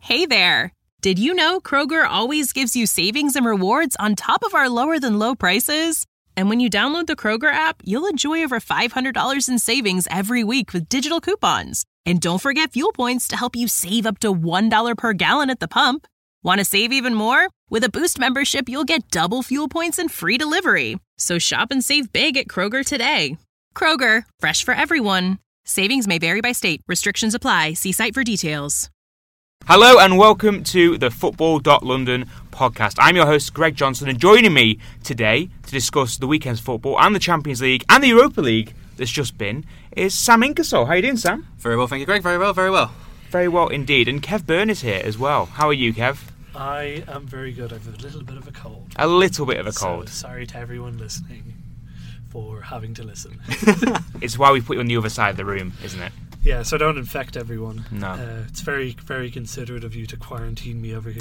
Hey there! Did you know Kroger always gives you savings and rewards on top of our lower-than-low prices? And when you download the Kroger app, you'll enjoy over $500 in savings every week with digital coupons. And don't forget fuel points to help you save up to $1 per gallon at the pump. Want to save even more? With a Boost membership, you'll get double fuel points and free delivery. So shop and save big at Kroger today. Kroger, fresh for everyone. Savings may vary by state. Restrictions apply. See site for details. Hello and welcome to the Football.London podcast. I'm your host, Greg Johnson, and joining me today to discuss the weekend's football and the Champions League and the Europa League that's just been is Sam Inkersole. How are you doing, Sam? Very well, thank you, Greg. Very well, very well. Very well indeed. And Kev Byrne is here as well. How are you, Kev? I am very good. I have a little bit of a cold. A little bit of a cold. So sorry to everyone listening for having to listen. It's why we put you on the other side of the room, isn't it? Yeah, so don't infect everyone. No. It's very, very considerate of you to quarantine me over here.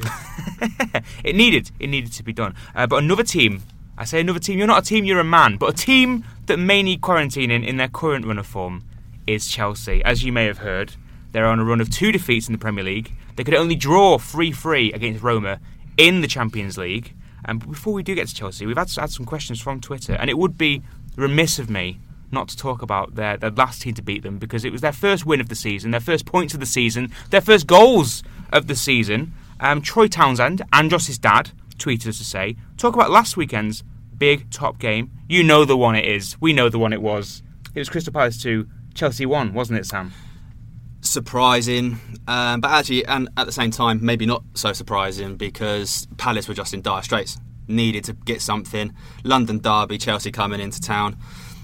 It needed to be done. But another team, I say another team, you're not a team, you're a man, but a team that may need quarantining in their current run of form is Chelsea. As you may have heard, they're on a run of 2 defeats in the Premier League. They could only draw 3-3 against Roma in the Champions League. But before we do get to Chelsea, we've had some questions from Twitter, and it would be remiss of me not to talk about their last team to beat them, because it was their first win of the season, their first points of the season, their first goals of the season. Troy Townsend, Andros' dad, tweeted us to say, talk about last weekend's big top game. You know the one it is. We know the one it was. It was Crystal Palace 2, Chelsea 1, wasn't it, Sam? Surprising, but actually, and at the same time, maybe not so surprising, because Palace were just in dire straits. Needed to get something. London derby, Chelsea coming into town.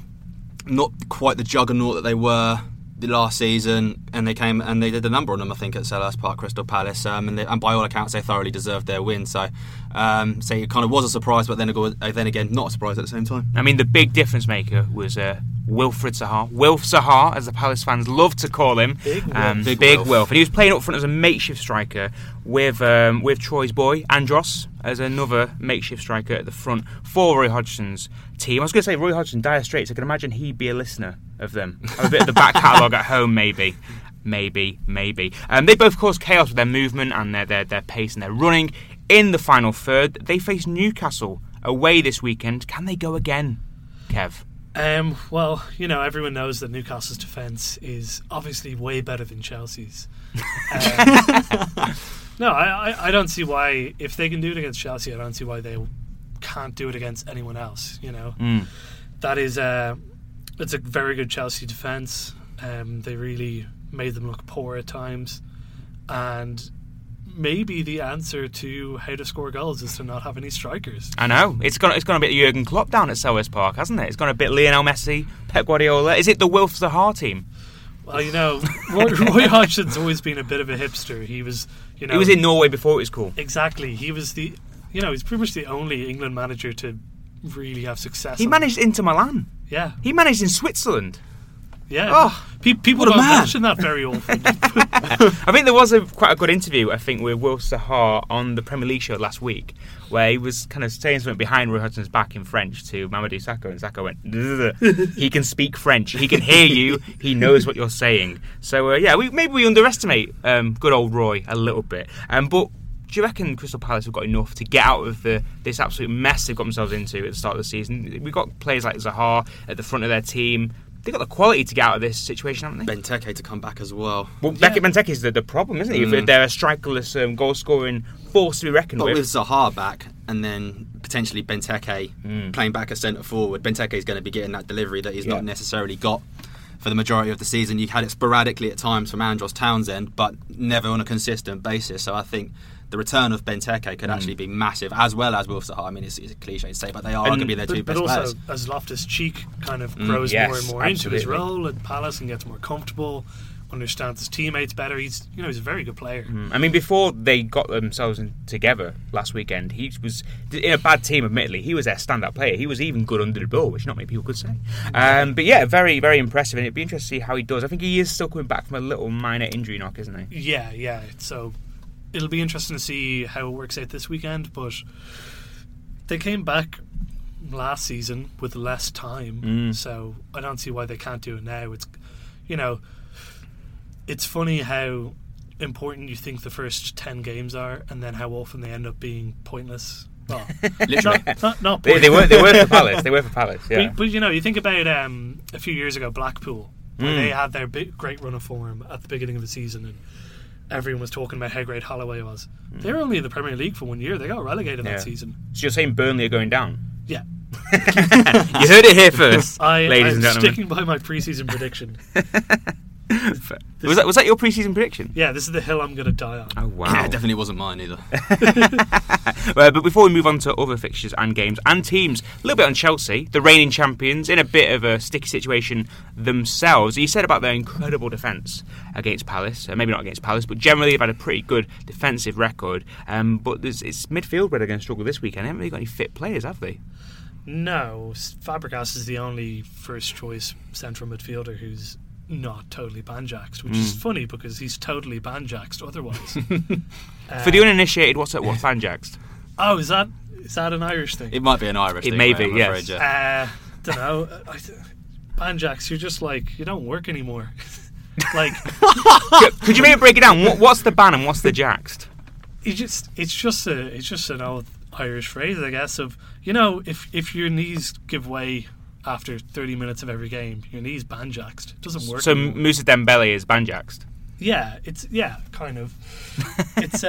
Not quite the juggernaut that they were the last season, and they came and they did a number on them, I think, at Selhurst Park, Crystal Palace, and by all accounts they thoroughly deserved their win. So it kind of was a surprise, but then again, not a surprise at the same time. I mean, the big difference maker was Wilfried Zaha. Wilf Zaha, as the Palace fans love to call him. Big Wilf. And he was playing up front as a makeshift striker with Troy's boy, Andros, as another makeshift striker at the front for Roy Hodgson's team. I was going to say Roy Hodgson, dire straits. I can imagine he'd be a listener of them. Have a bit of the back catalogue at home, maybe. They both caused chaos with their movement and their pace and their running. In the final third, they face Newcastle away this weekend. Can they go again, Kev? Well, everyone knows that Newcastle's defence is obviously way better than Chelsea's. No, I don't see why, if they can do it against Chelsea, I don't see why they can't do it against anyone else. That is it's a very good Chelsea defence. They really made them look poor at times, and maybe the answer to how to score goals is to not have any strikers. I know. It's gone a bit Jurgen Klopp down at Selhurst Park, hasn't it? It's gone a bit Lionel Messi, Pep Guardiola. Is it the Wilf Zaha team? Well, Roy Hodgson's always been a bit of a hipster. He was in Norway before it was cool. Exactly. He was he's pretty much the only England manager to really have success. He managed Inter Milan. Yeah. He managed in Switzerland. Yeah. Oh, people don't mention that very often. I think there was quite a good interview, with Wilf Zaha on the Premier League show last week, where he was kind of saying something behind Roy Hodgson's back in French to Mamadou Sakho, and Sakho went, he can speak French, he can hear you, he knows what you're saying. So, maybe we underestimate good old Roy a little bit. But do you reckon Crystal Palace have got enough to get out of this absolute mess they've got themselves into at the start of the season? We've got players like Zaha at the front of their team. They've got the quality to get out of this situation, haven't they? Benteke to come back as well. Well, Benteke is the problem, isn't he? If they're a strikerless, goal-scoring force to be reckoned with. But with Zaha back, and then potentially Benteke playing back as centre-forward, Benteke is going to be getting that delivery that he's not necessarily got for the majority of the season. You had it sporadically at times from Andros Townsend, but never on a consistent basis. So I think the return of Benteke could actually be massive, as well as Wilf Zaha. I mean, it's a cliche to say, but they are going to be their two best players. But also, as Loftus-Cheek kind of grows more and more into his role at Palace and gets more comfortable, understands his teammates better, he's a very good player. I mean, before they got themselves together last weekend, he was in a bad team, admittedly. He was their standout player. He was even good under the ball, which not many people could say. But yeah, very, very impressive, and it'd be interesting to see how he does. I think he is still coming back from a little minor injury knock, isn't he? Yeah. So it'll be interesting to see how it works out this weekend, but they came back last season with less time, so I don't see why they can't do it now. It's funny how important you think the first 10 games are, and then how often they end up being pointless. Well, Literally. not They were for Palace. They were for Palace. Yeah. But you think about a few years ago, Blackpool, where they had their great run of form at the beginning of the season, and everyone was talking about how great Holloway was. They were only in the Premier League for 1 year. They got relegated that season. So you're saying Burnley are going down? Yeah. You heard it here first, ladies and I'm gentlemen. sticking by my pre-season prediction. Was that your pre-season prediction? Yeah, this is the hill I'm going to die on. Oh wow! Yeah, it definitely wasn't mine either. But before we move on to other fixtures and games and teams, a little bit on Chelsea, the reigning champions, in a bit of a sticky situation themselves. You said about their incredible defence against Palace. Maybe not against Palace, but generally they've had a pretty good defensive record. But it's midfield where they're going to struggle this weekend. They haven't really got any fit players, have they? No, Fabregas is the only first-choice central midfielder who's not totally banjaxed, which is funny because he's totally banjaxed otherwise. For the uninitiated, what's banjaxed? Oh, is that an Irish thing? It might be an Irish thing. may be, I'm yes. afraid, yeah. Don't know. Banjaxed, you're just like, you don't work anymore. Like, Could you maybe break it down? What's the ban and what's the jaxed? it's just an old Irish phrase, I guess, of, if your knees give way after 30 minutes of every game, your knee's banjaxed. It doesn't work So anymore. Moussa Dembele is banjaxed. Yeah, kind of. It's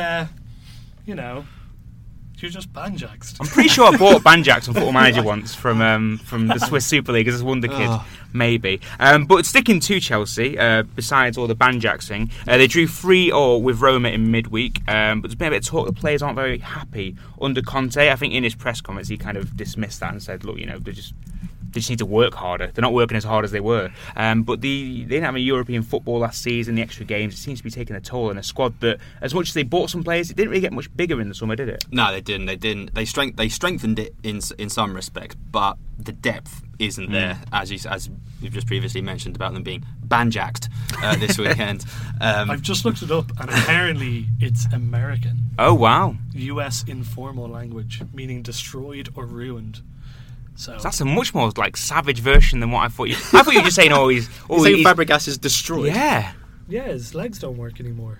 you're just banjaxed. I'm pretty sure I bought Banjax on Football Manager once from the Swiss Super League as a wonder kid, maybe. But sticking to Chelsea, besides all the Banjaxing, they drew 3-3 with Roma in midweek. But there's been a bit of talk the players aren't very happy under Conte. I think in his press comments he kind of dismissed that and said, look, they just need to work harder. They're not working as hard as they were. But they didn't have a European football last season, the extra games. It seems to be taking a toll on a squad that, as much as they bought some players, it didn't really get much bigger in the summer, did it? No, they didn't. They strengthened it in some respects, but the depth isn't there, as we've just previously mentioned about them being banjaxed this weekend. I've just looked it up, and apparently it's American. Oh, wow. US informal language, meaning destroyed or ruined. So That's a much more savage version than what I thought you. I thought you were just saying, he's Fabregas is destroyed. Yeah. yeah, his legs don't work anymore.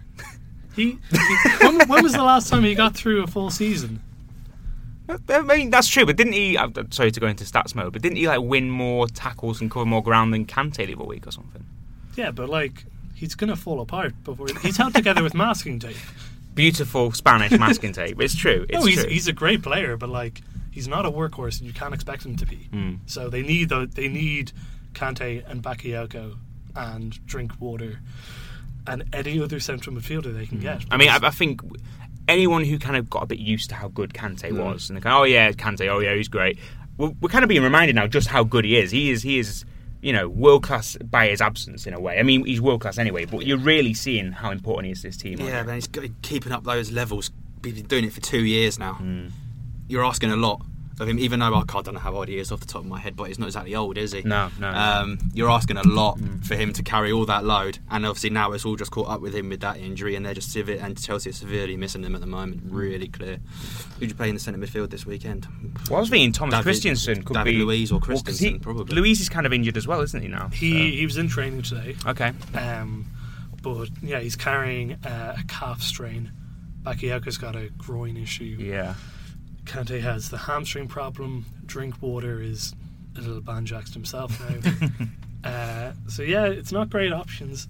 When was the last time he got through a full season? I mean, that's true, but didn't he? I'm sorry to go into stats mode, but didn't he win more tackles and cover more ground than Kante the other week or something? Yeah, but he's gonna fall apart before he's held together with masking tape. Beautiful Spanish masking tape. It's true. It's true. He's a great player, but he's not a workhorse, and you can't expect him to be. So they need Kante and Bakayoko and Drinkwater and any other central midfielder they can get. I mean, I think anyone who kind of got a bit used to how good Kante was, and they kind of, Kante, he's great. We're kind of being reminded now just how good he is. He is, world class by his absence in a way. I mean, he's world class anyway, but you're really seeing how important he is to this team. Yeah, man, he's keeping up those levels. He's been doing it for 2 years now. You're asking a lot of him, even though I don't know how old he is off the top of my head, but he's not exactly old, is he? No. You're asking a lot for him to carry all that load, and obviously now it's all just caught up with him with that injury, and they're just and Chelsea are severely missing him at the moment. Really clear. Who'd you play in the centre midfield this weekend? Well, I was thinking Thomas Christensen could David be Luiz or Christensen, probably. Luiz is kind of injured as well, isn't he now? He was in training today. Okay. But yeah, he's carrying a calf strain. Bakayoko's got a groin issue. Yeah. Kante has the hamstring problem. Drinkwater is a little banjaxed himself now. So yeah, it's not great options.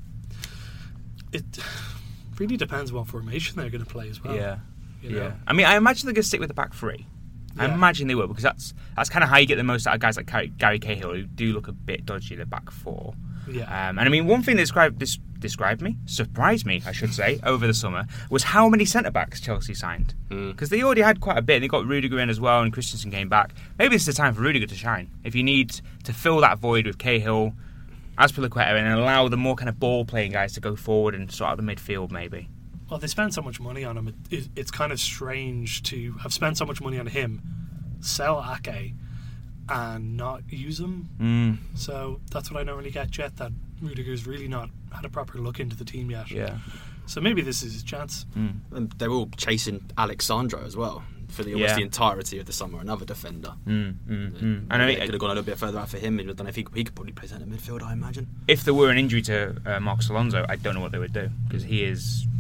It really depends what formation they're going to play as well. Yeah. You know? I mean, I imagine they're going to stick with the back three. I imagine they will, because that's kind of how you get the most out of guys like Gary Cahill, who do look a bit dodgy, the back four. Yeah. And I mean, one thing that surprised me, I should say, over the summer, was how many centre-backs Chelsea signed. Because they already had quite a bit, and they got Rudiger in as well, and Christensen came back. Maybe this is the time for Rudiger to shine. If you need to fill that void with Cahill, Azpilicueta, and allow the more kind of ball-playing guys to go forward and sort out the midfield, maybe. Well, they spent so much money on him. It's kind of strange to have spent so much money on him, sell Ake, and not use him. So that's what I don't really get yet, that Rudiger's really not had a proper look into the team yet. Yeah. So maybe this is his chance. And they were all chasing Alexandro as well for almost the entirety of the summer, another defender. I know They could have gone a little bit further out for him. I don't know if he could probably play centre midfield, I imagine. If there were an injury to Marcos Alonso, I don't know what they would do, because he is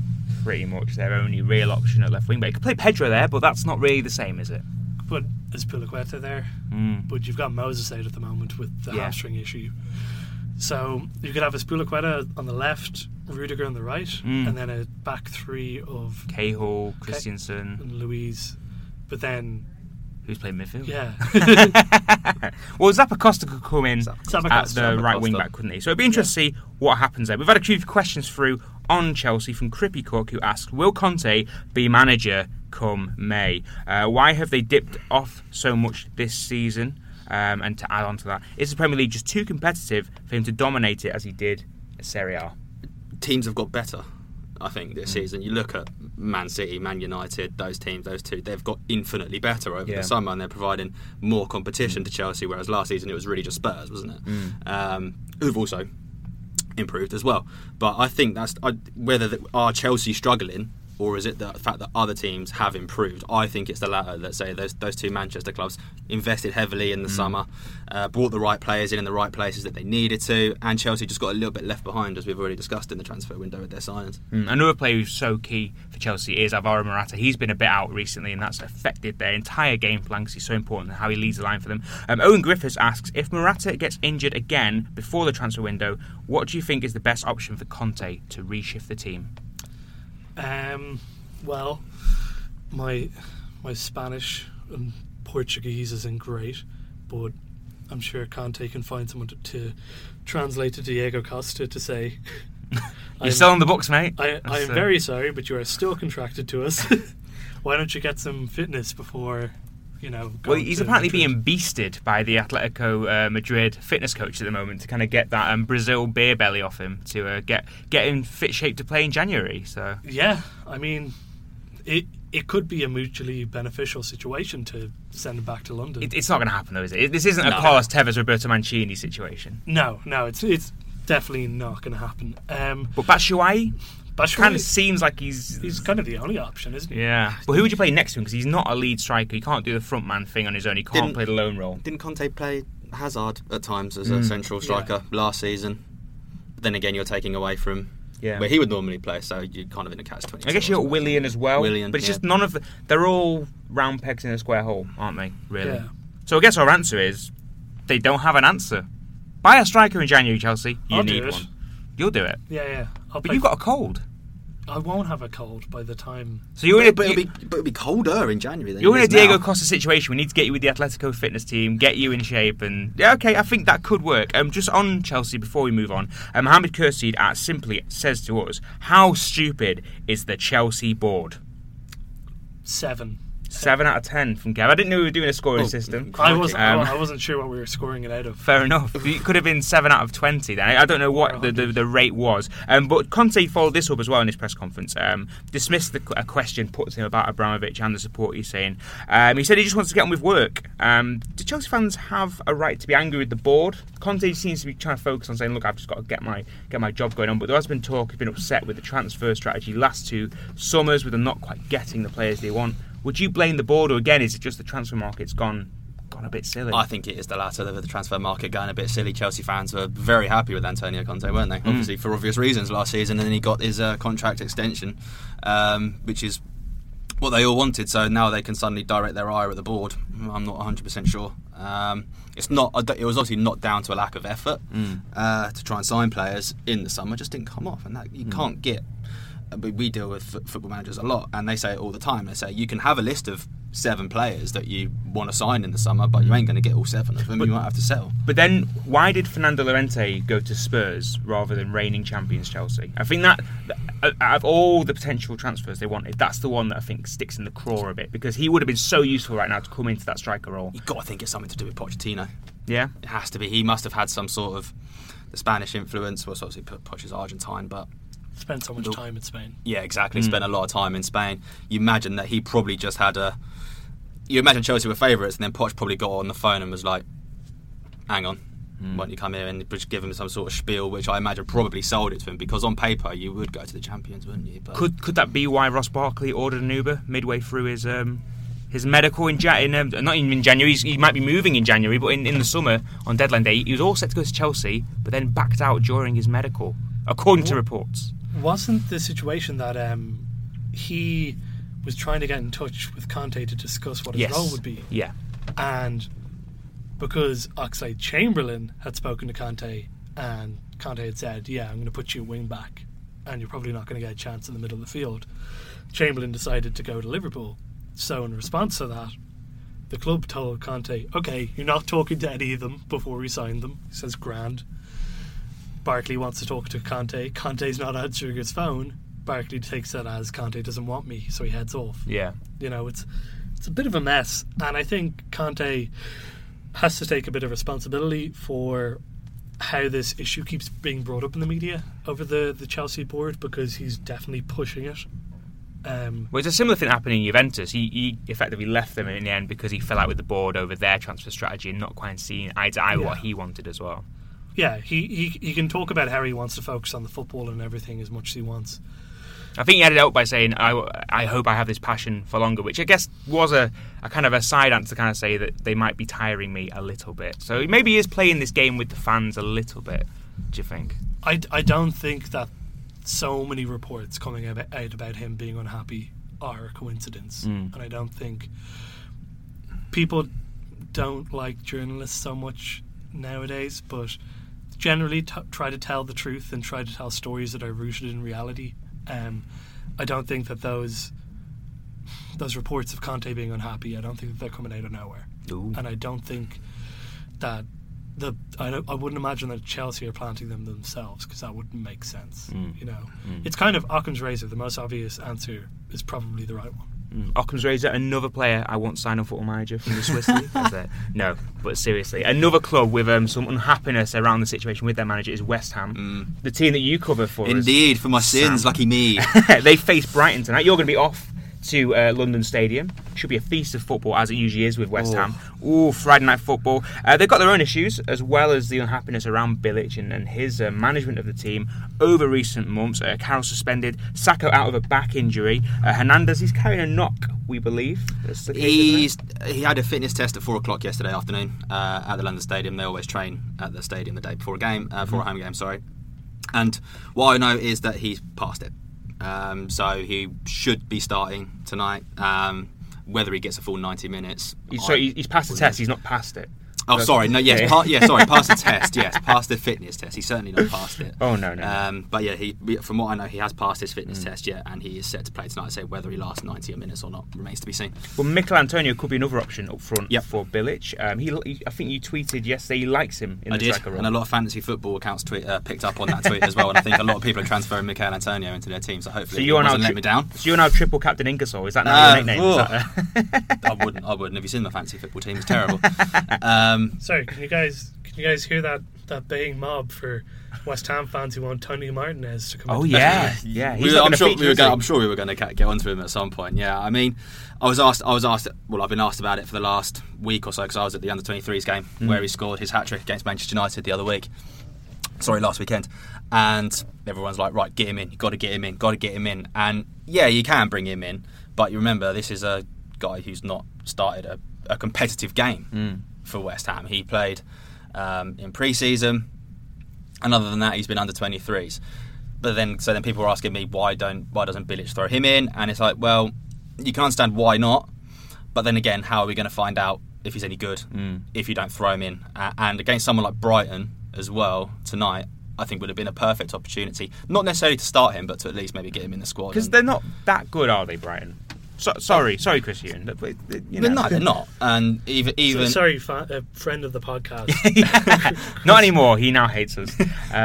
pretty much their only real option at left wing. But you could play Pedro there, but that's not really the same, is it? But is Piliqueta there? But you've got Moses out at the moment with the hamstring issue. So you could have a Piliqueta on the left, Rudiger on the right, and then a back three of Cahill, Christensen, and Luiz. But then who's playing midfield? Yeah. Well, Zappacosta could come in at the right wing back, couldn't he? So it'd be interesting to see what happens there. We've had a few questions through on Chelsea from Crippy Cook, who asked, will Conte be manager come May? Why have they dipped off so much this season? And to add on to that, is the Premier League just too competitive for him to dominate it as he did at Serie A? Teams have got better, I think, this season. You look at Man City, Man United, those teams, those two, they've got infinitely better over the summer, and they're providing more competition to Chelsea, whereas last season it was really just Spurs, wasn't it? Who've also improved as well. But I think that's whether are Chelsea struggling, or is it the fact that other teams have improved? I think it's the latter. Let's say those two Manchester clubs invested heavily in the summer, brought the right players in the right places that they needed to, and Chelsea just got a little bit left behind, as we've already discussed in the transfer window with their signings. Another player who's so key for Chelsea is Alvaro Morata. He's been a bit out recently, and that's affected their entire game plan because he's so important in how he leads the line for them. Owen Griffiths asks, if Morata gets injured again before the transfer window, what do you think is the best option for Conte to reshift the team? Well, my Spanish and Portuguese isn't great, but I'm sure Conte can find someone to translate to Diego Costa to say, you're still on the books, mate. I am very sorry, but you are still contracted to us. Why don't you get some fitness before, Well, he's apparently being beasted by the Atletico Madrid fitness coach at the moment to kind of get that Brazil beer belly off him to get in fit shape to play in January. So yeah, I mean, it could be a mutually beneficial situation to send him back to London. It's not going to happen, though, is it? This isn't a Carlos Tevez, Roberto Mancini situation. No, it's definitely not going to happen. But Batshuayi kind of seems like he's kind of the only option, isn't he? Yeah. But who would you play next to him? Because he's not a lead striker. He can't do the front man thing on his own. He can't play the lone role. Didn't Conte play Hazard at times as a central striker last season? But then again, you're taking away from where he would normally play, so you're kind of in a catch-22. I guess you've got Willian as well. But it's just none of the... They're all round pegs in a square hole, aren't they, really? Yeah. So I guess our answer is they don't have an answer. Buy a striker in January, Chelsea. You need one. You'll do it. Yeah. But you've got a cold. I won't have a cold by the time. So you're but it'll be colder in January. You're in a Diego Costa situation. We need to get you with the Atletico fitness team, get you in shape, and I think that could work. Just on Chelsea before we move on, Mohamed Kursid at Simply says to us, how stupid is the Chelsea board? 7. 7 out of 10 from Gav. I didn't know we were doing a scoring system. I wasn't sure what we were scoring it out of. Fair enough. It could have been 7 out of 20 then. I don't know what the rate was. But Conte followed this up as well in his press conference. Dismissed a question put to him about Abramovich and the support he's saying. He said he just wants to get on with work. Do Chelsea fans have a right to be angry with the board? Conte seems to be trying to focus on saying, look, I've just got to get my job going on. But there has been talk, he's been upset with the transfer strategy last 2 summers with them not quite getting the players they want. Would you blame the board, or again, is it just the transfer market's gone a bit silly? I think it is the latter, the transfer market going a bit silly. Chelsea fans were very happy with Antonio Conte, weren't they? Obviously, for obvious reasons last season, and then he got his contract extension, which is what they all wanted. So now they can suddenly direct their ire at the board. I'm not 100% sure. It was obviously not down to a lack of effort to try and sign players in the summer. It just didn't come off, and that you can't get. We deal with football managers a lot, and they say it all the time. They say you can have a list of 7 players that you want to sign in the summer, but you ain't going to get all 7 of them. You might have to sell. But then, why did Fernando Llorente go to Spurs rather than reigning champions Chelsea? I think that out of all the potential transfers they wanted, that's the one that I think sticks in the craw a bit, because he would have been so useful right now to come into that striker role. You've got to think it's something to do with Pochettino. Yeah, it has to be. He must have had some sort of the Spanish influence. Well, obviously Poch is Argentine, but spent so much time in Spain. Yeah, exactly. Spent a lot of time in Spain. You imagine that he probably just had you imagine Chelsea were favourites, and then Poch probably got on the phone and was like, hang on, why don't you come here, and just give him some sort of spiel, which I imagine probably sold it to him, because on paper you would go to the champions, wouldn't you? But could that be why Ross Barkley ordered an Uber midway through his medical not in January? He might be moving in January, but in the summer on deadline day he was all set to go to Chelsea, but then backed out during his medical, according to reports. Wasn't the situation that he was trying to get in touch with Conte to discuss what his role would be. Yeah. And because Oxlade-Chamberlain had spoken to Conte, and Conte had said, yeah, I'm going to put you wing back and you're probably not going to get a chance in the middle of the field, Chamberlain decided to go to Liverpool. So in response to that, the club told Conte, okay, you're not talking to any of them before we sign them. He says, grand. Barkley wants to talk to Conte. Conte's not answering his phone. Barkley takes that as Conte doesn't want me, so he heads off. Yeah. You know, it's a bit of a mess, and I think Conte has to take a bit of responsibility for how this issue keeps being brought up in the media over the Chelsea board, because he's definitely pushing it. Well, it's a similar thing happening in Juventus. He effectively left them in the end because he fell out with the board over their transfer strategy and not quite seeing eye to eye what he wanted as well. Yeah, he can talk about how he wants to focus on the football and everything as much as he wants. I think he ended out by saying, I hope I have this passion for longer, which I guess was a kind of a side answer to kind of say that they might be tiring me a little bit. So maybe he is playing this game with the fans a little bit, do you think? I don't think that so many reports coming out about him being unhappy are a coincidence. And I don't think people don't like journalists so much nowadays, but generally try to tell the truth and try to tell stories that are rooted in reality. I don't think that those reports of Conte being unhappy, I don't think that they're coming out of nowhere. Ooh. And I don't think that I wouldn't imagine that Chelsea are planting them themselves, because that wouldn't make sense. You know, it's kind of Occam's razor. The most obvious answer is probably the right one. Occam's razor, another player I won't sign on Football Manager from the Swiss League. No, but seriously, another club with some unhappiness around the situation with their manager is West Ham, the team that you cover for us. Indeed, for my sins, lucky me. They face Brighton tonight. You're going to be off to London Stadium. Should be a feast of football, as it usually is with West Ham. Ooh, Friday night football. They've got their own issues, as well as the unhappiness around Bilic and his management of the team over recent months. Carroll suspended, Sacco out of a back injury. Hernandez, he's carrying a knock, we believe. That's the case, he had a fitness test at 4 o'clock yesterday afternoon at the London Stadium. They always train at the stadium the day before a game, for a home game, sorry. And what I know is that he's passed it. So he should be starting tonight. Whether he gets a full 90 minutes... He's passed the test, he's not passed it. Oh, sorry. No, yes, passed the test. Yes, passed the fitness test. He's certainly not passed it. Oh no. But yeah, from what I know, he has passed his fitness test yet, and he is set to play tonight. So whether he lasts 90 minutes or not remains to be seen. Well, Mikel Antonio could be another option up front for Bilic. I think you tweeted yesterday he likes him in the striker role. And a lot of fantasy football accounts picked up on that tweet as well. And I think a lot of people are transferring Mikel Antonio into their team. So hopefully, he doesn't let me down. So you're now triple captain Ingersoll. Is that now your nickname? I wouldn't. Have you seen my fantasy football team? It's terrible. Sorry, can you guys hear that baying mob for West Ham fans who want Tony Martinez to come? Oh yeah. I'm sure we were going to get onto him at some point. Yeah, I mean, I was asked. Well, I've been asked about it for the last week or so, because I was at the under-23s game where he scored his hat-trick against Manchester United the other week. Last weekend. And everyone's like, right, get him in. You've got to get him in. And yeah, you can bring him in, but you remember, this is a guy who's not started a competitive game for West Ham. He played in pre-season, and other than that, he's been under 23s. But then people were asking me, why doesn't Bilic throw him in? And it's like, well, you can understand why not, but then again, how are we going to find out if he's any good if you don't throw him in? And against someone like Brighton as well tonight, I think would have been a perfect opportunity, not necessarily to start him, but to at least maybe get him in the squad. Because they're not that good, are they, Brighton? Sorry, Chris Huon. They're not. And even sorry, friend of the podcast. Not anymore. He now hates us.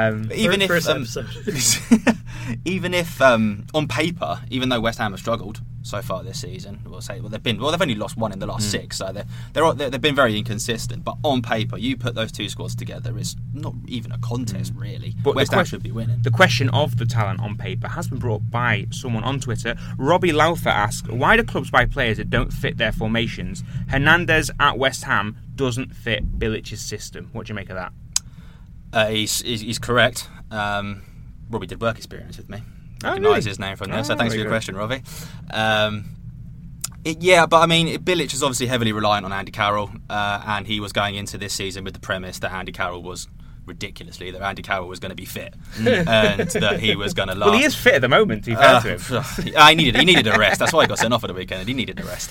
Even if on paper, even though West Ham have struggled so far this season, they've only lost one in the last 6, so they've been very inconsistent. But on paper, you put those two squads together, it's not even a contest really. But West Ham should be winning. The question of the talent on paper has been brought by someone on Twitter. Robbie Laufer asks, why do clubs buy players that don't fit their formations? Hernandez at West Ham doesn't fit Bilic's system. What do you make of that? He's correct. Robbie did work experience with me. Recognise his name from there, so thanks for your question, Robbie. But I mean, Bilic is obviously heavily reliant on Andy Carroll, and he was going into this season with the premise that Andy Carroll was ridiculously that Andy Carroll was going to be fit and that he was going to last. Well, he is fit at the moment, to be fair to him. He needed a rest. That's why he got sent off at the weekend. He needed a rest.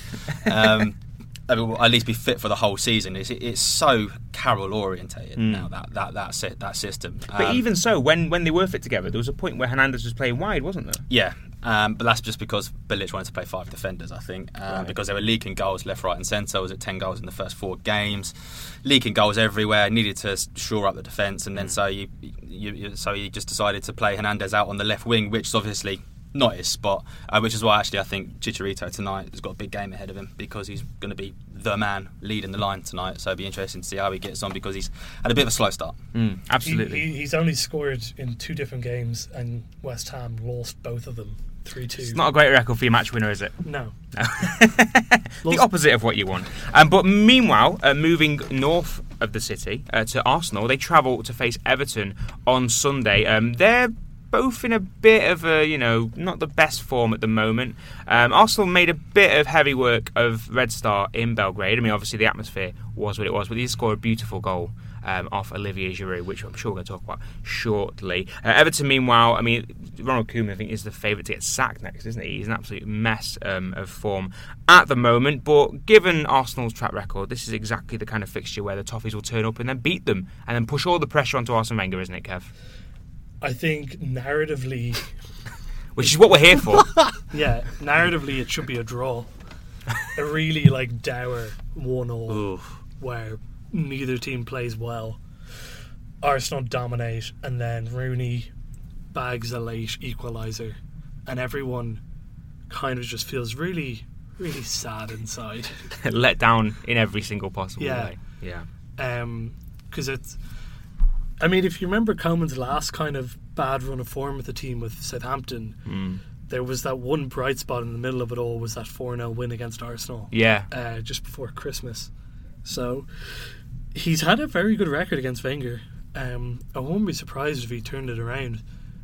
At least be fit for the whole season. It's so Carroll orientated now, that system. But even so, when they were fit together, there was a point where Hernandez was playing wide, wasn't there? Yeah. But that's just because Bilic wanted to play 5 defenders, I think, because they were leaking goals left, right and centre. Was it 10 goals in the first 4 games? Leaking goals everywhere, needed to shore up the defence, and then so he just decided to play Hernandez out on the left wing, which is obviously not his spot, which is why actually I think Chicharito tonight has got a big game ahead of him because he's going to be the man leading the line tonight, so it'll be interesting to see how he gets on because he's had a bit of a slow start. Absolutely. He's only scored in 2 different games and West Ham lost both of them 3-2. It's not a great record for your match winner, is it? No. The opposite of what you want. But meanwhile, moving north of the city to Arsenal, they travel to face Everton on Sunday. They're both in a bit of a, not the best form at the moment. Arsenal made a bit of heavy work of Red Star in Belgrade. I mean, obviously the atmosphere was what it was, but they did score a beautiful goal off Olivier Giroud, which I'm sure we're going to talk about shortly. Everton, meanwhile, I mean, Ronald Koeman, I think, is the favourite to get sacked next, isn't he? He's an absolute mess of form at the moment, but given Arsenal's track record, this is exactly the kind of fixture where the Toffees will turn up and then beat them, and then push all the pressure onto Arsene Wenger, isn't it, Kev? I think narratively... Which is what we're here for. Yeah, narratively it should be a draw. A really, dour 1-1 where neither team plays well. Arsenal dominate, and then Rooney bags a late equaliser, and everyone kind of just feels really, really sad inside. Let down in every single possible way. Yeah. Because it's... I mean, if you remember Koeman's last kind of bad run of form with the team with Southampton, there was that one bright spot in the middle of it all, was that 4-0 win against Arsenal. Yeah. Just before Christmas. So he's had a very good record against Wenger. I won't be surprised if he turned it around.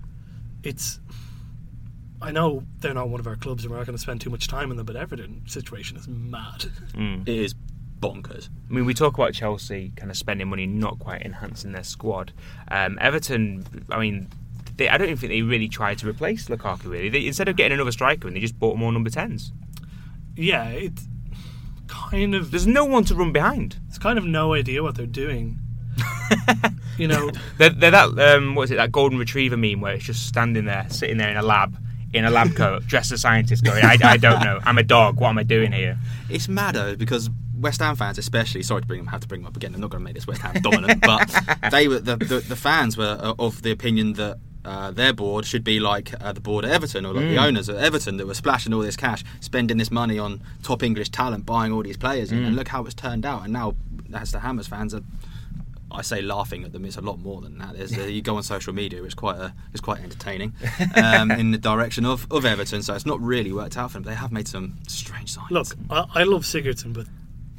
I know they're not one of our clubs and we're not going to spend too much time on them, but Everton situation is mad. It is bonkers. I mean, we talk about Chelsea kind of spending money, not quite enhancing their squad. Everton, I mean, I don't even think they really tried to replace Lukaku, really. Instead of getting another striker, they just bought more number 10s. Yeah, it's kind of... There's no one to run behind. It's kind of no idea what they're doing. They're that, what is it, that golden retriever meme where it's just standing there, sitting there in a lab coat, dressed as a scientist going, I don't know, I'm a dog, what am I doing here? It's mad though, because West Ham fans especially, sorry to have to bring them up again, I'm not going to make this West Ham dominant, but they were the fans were of the opinion that their board should be like the board at Everton, or like the owners at Everton that were splashing all this cash, spending this money on top English talent, buying all these players in, and look how it's turned out. And now that's the Hammers fans are, I say laughing at them, it's a lot more than that. You go on social media, it's quite entertaining in the direction of Everton, so it's not really worked out for them. They have made some strange signs. Look, I love Sigurdsson, but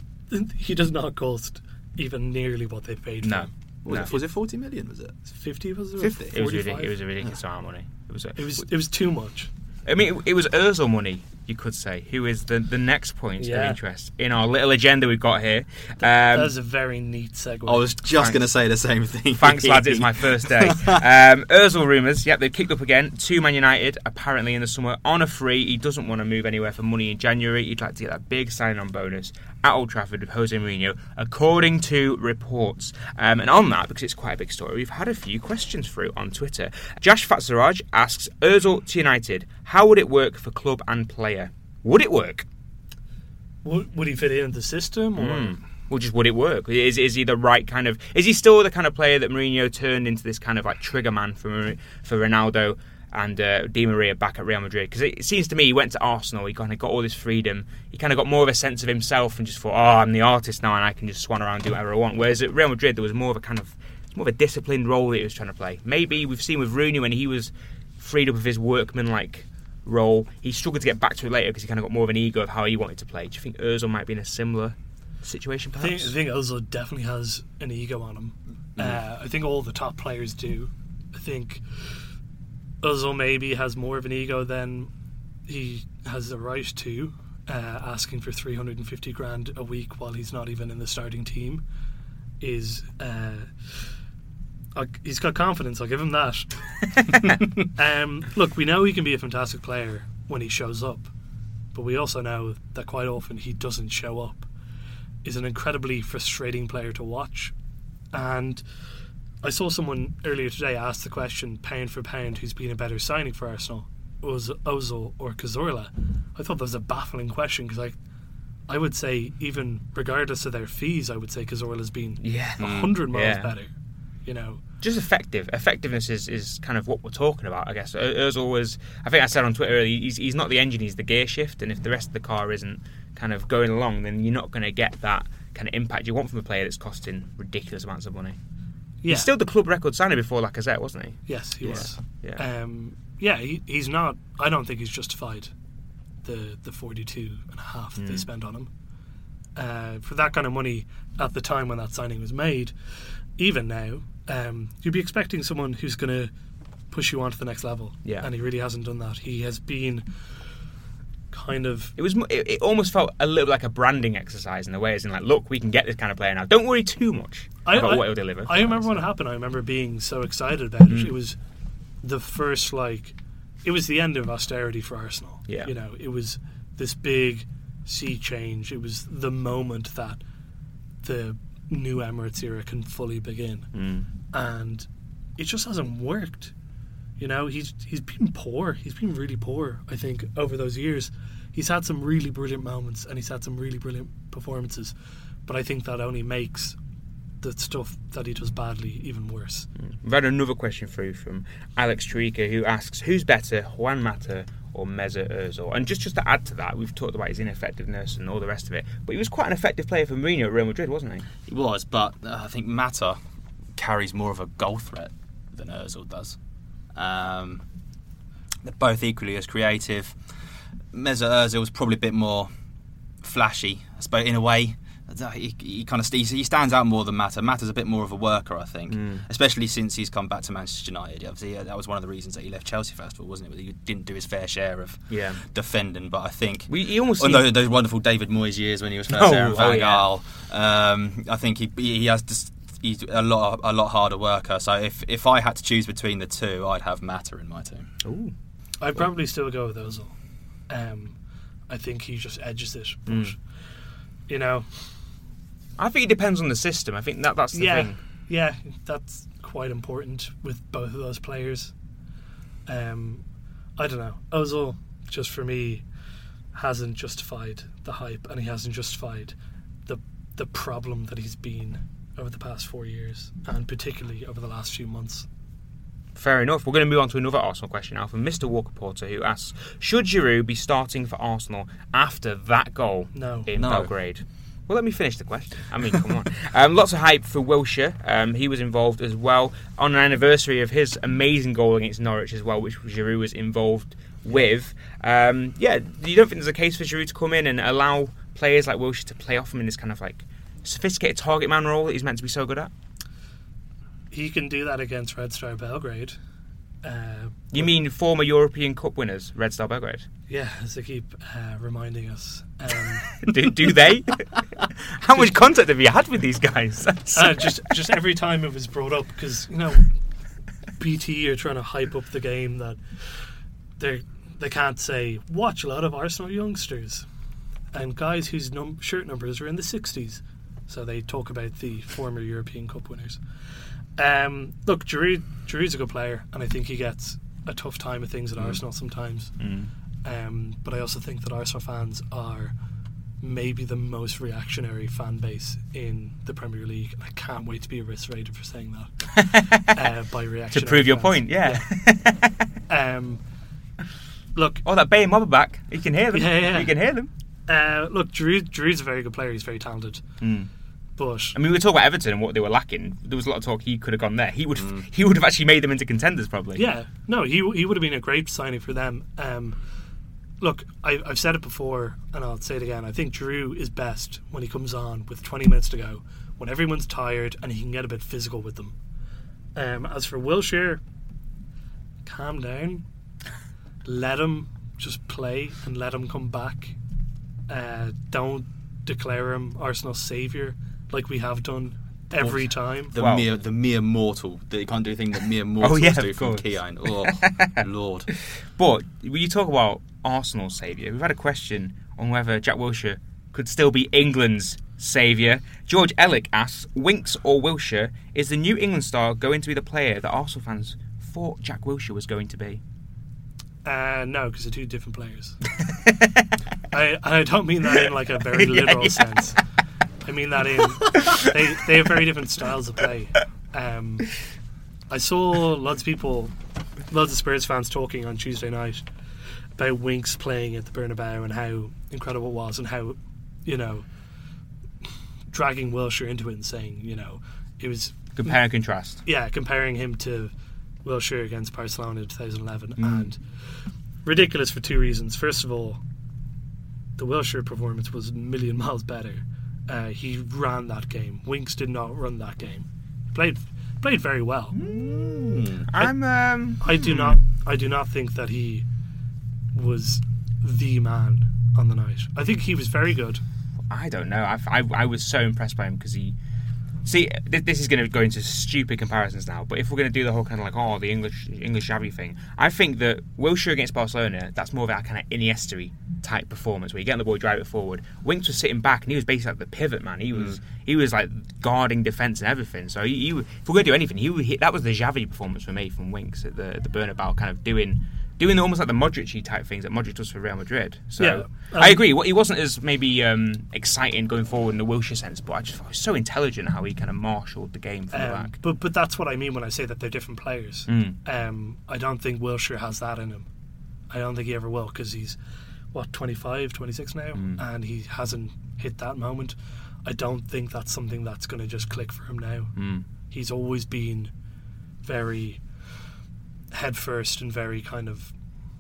he does not cost even nearly what they paid for him. Was it 40 million? Was it 50? Was it 50? It was a ridiculous amount of money. It was too much. I mean, it was Ozil money, you could say, who is the next point of interest in our little agenda we've got here. That was a very neat segue. I was just going to say the same thing. Thanks, lads, it's my first day. Ozil rumours, they've kicked up again to Man United, apparently in the summer, on a free. He doesn't want to move anywhere for money in January. He'd like to get that big sign-on bonus at Old Trafford with Jose Mourinho, according to reports. And on that, because it's quite a big story, we've had a few questions through on Twitter. Jash Fatsaraj asks, Ozil to United, how would it work for club and player? Would it work? Would he fit in the system? Or? Well, just would it work? Is he the right kind of... Is he still the kind of player that Mourinho turned into this kind of like trigger man for Ronaldo and Di Maria back at Real Madrid? Because it seems to me he went to Arsenal, he kind of got all this freedom, he kind of got more of a sense of himself and just thought, I'm the artist now and I can just swan around and do whatever I want. Whereas at Real Madrid there was more of a disciplined role that he was trying to play. Maybe we've seen with Rooney when he was freed up of his workman-like role, he struggled to get back to it later because he kind of got more of an ego of how he wanted to play. Do you think Ozil might be in a similar situation perhaps? I think Ozil definitely has an ego on him. I think all the top players do. I think Ozil maybe has more of an ego than he has the right to, asking for 350 grand a week while he's not even in the starting team is He's got confidence, I'll give him that. Look, we know he can be a fantastic player when he shows up, but we also know that quite often he doesn't show up. He's an incredibly frustrating player to watch, and I saw someone earlier today ask the question, pound for pound, who's been a better signing for Arsenal, was Ozil or Cazorla? I thought that was a baffling question, because I would say, even regardless of their fees, I would say Cazorla's been 100 miles better. You know, just effectiveness is kind of what we're talking about, I guess. Ozil was, I think I said on Twitter earlier, he's not the engine, he's the gear shift, and if the rest of the car isn't kind of going along, then you're not going to get that kind of impact you want from a player that's costing ridiculous amounts of money. Yeah. He's still the club record signing before Lacazette, wasn't he? Yes, he was. Yeah. He's not. I don't think he's justified the 42.5 that they spent on him for that kind of money at the time when that signing was made. Even now, you'd be expecting someone who's going to push you on to the next level, and he really hasn't done that. He has been kind of... It almost felt a little like a branding exercise in a way, as in like, look, we can get this kind of player now. Don't worry too much about what he'll deliver. I remember when it happened. I remember being so excited about it. It was the first, it was the end of austerity for Arsenal. Yeah. You know, it was this big sea change. It was the moment that the new Emirates era can fully begin. And it just hasn't worked. You know, he's been poor. He's been really poor, I think, over those years. He's had some really brilliant moments and he's had some really brilliant performances, but I think that only makes the stuff that he does badly even worse. We've had another question through from Alex Chirika, who asks, who's better, Juan Mata or Mesut Ozil? And just to add to that, we've talked about his ineffectiveness and all the rest of it, but he was quite an effective player for Mourinho at Real Madrid, wasn't he? He was, but I think Mata carries more of a goal threat than Ozil does. They're both equally as creative. Mesut Ozil was probably a bit more flashy, I suppose, in a way. He stands out more than Mata. Mata's a bit more of a worker, I think, especially since he's come back to Manchester United. Obviously, that was one of the reasons that he left Chelsea first of all, wasn't it? He didn't do his fair share of defending, but I think he almost those wonderful David Moyes years when he was first there in Van Gaal, I think he has he's a lot harder worker. So if I had to choose between the two, I'd have Mata in my team. Ooh. I'd probably still go with Ozil. I think he just edges it, but you know, I think it depends on the system. I think that's the thing. Yeah, that's quite important with both of those players. I don't know. Ozil, just for me, hasn't justified the hype, and he hasn't justified the problem that he's been over the past 4 years, and particularly over the last few months. Fair enough. We're going to move on to another Arsenal question now from Mr. Walker Porter, who asks, should Giroud be starting for Arsenal after that goal in Belgrade? Well, let me finish the question. I mean, come on. Lots of hype for Wilshere. He was involved as well on an anniversary of his amazing goal against Norwich as well, which Giroud was involved with. You don't think there's a case for Giroud to come in and allow players like Wilshere to play off him in this kind of like sophisticated target man role that he's meant to be so good at? He can do that against Red Star Belgrade. You mean former European Cup winners, Red Star Belgrade? Yeah, as they keep reminding us. Do they? How much contact have you had with these guys? Just every time it was brought up, because you know, BT are trying to hype up the game that they can't say watch a lot of Arsenal youngsters and guys whose shirt numbers are in the 60s. So they talk about the former European Cup winners. Look, Giroud's a good player, and I think he gets a tough time of things at Arsenal sometimes. But I also think that Arsenal fans are maybe the most reactionary fan base in the Premier League. I can't wait to be eviscerated for saying that. By reactionary to prove your fans. point, yeah. Look, that Bay Mobber back, you can hear them. Yeah. You can hear them. Look, Giroud's a very good player. He's very talented. But I mean, we were talking about Everton and what they were lacking. There was a lot of talk he could have gone there. He would have actually made them into contenders, probably. Yeah, no, he would have been a great signing for them. Look, I've said it before, and I'll say it again. I think Giroud is best when he comes on with 20 minutes to go, when everyone's tired, and he can get a bit physical with them. As for Wilshere, calm down. Let him just play and let him come back. Don't declare him Arsenal's saviour like we have done every time. The mere mortal. He can't do the thing that mere mortals do from Keown. Oh, Lord. But when you talk about Arsenal's saviour, we've had a question on whether Jack Wilshere could still be England's saviour. George Ellick asks, Winks or Wilshere, is the new England star going to be the player that Arsenal fans thought Jack Wilshere was going to be? No, because they're two different players. I don't mean that in like a very literal sense. I mean that in they have very different styles of play. I saw lots of Spurs fans talking on Tuesday night about Winks playing at the Bernabeu and how incredible it was, and how, you know, dragging Wilshere into it and saying, you know, it was compare and contrast. Yeah, comparing him to Wilshere against Barcelona in 2011, and ridiculous for two reasons. First of all, the Wilshere performance was a million miles better. He ran that game. Winks did not run that game. He played very well. I do not think that he was the man on the night. I think he was very good. I don't know. I was so impressed by him because he. See, this is going to go into stupid comparisons now, but if we're going to do the whole kind of like, the English Xavi thing, I think that Wilshere against Barcelona, that's more of that kind of Iniesta-y type performance where you get on the ball, drive it forward. Winks was sitting back and he was basically like the pivot man. He was like guarding defence and everything. So if we're going to do anything, that was the Xavi performance for me from Winks at the Bernabeu, kind of doing almost like the Modric-y type things that Modric does for Real Madrid. So yeah, I agree. He wasn't as maybe exciting going forward in the Wilshere sense, but I just thought it was so intelligent how he kind of marshalled the game from the back. But that's what I mean when I say that they're different players. I don't think Wilshere has that in him. I don't think he ever will, because he's 25, 26 now, and he hasn't hit that moment. I don't think that's something that's going to just click for him now. He's always been very head first and very kind of.